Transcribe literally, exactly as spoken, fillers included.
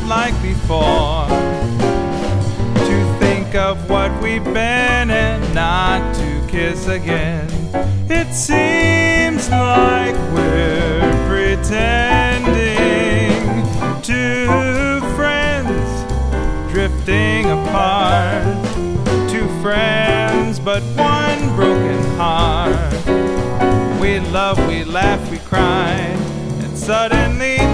not like before. To think of what we've been and not to kiss again. It seems like we're pretending. Two friends drifting apart. Two friends but one broken heart. We love, we laugh, we cry, and suddenly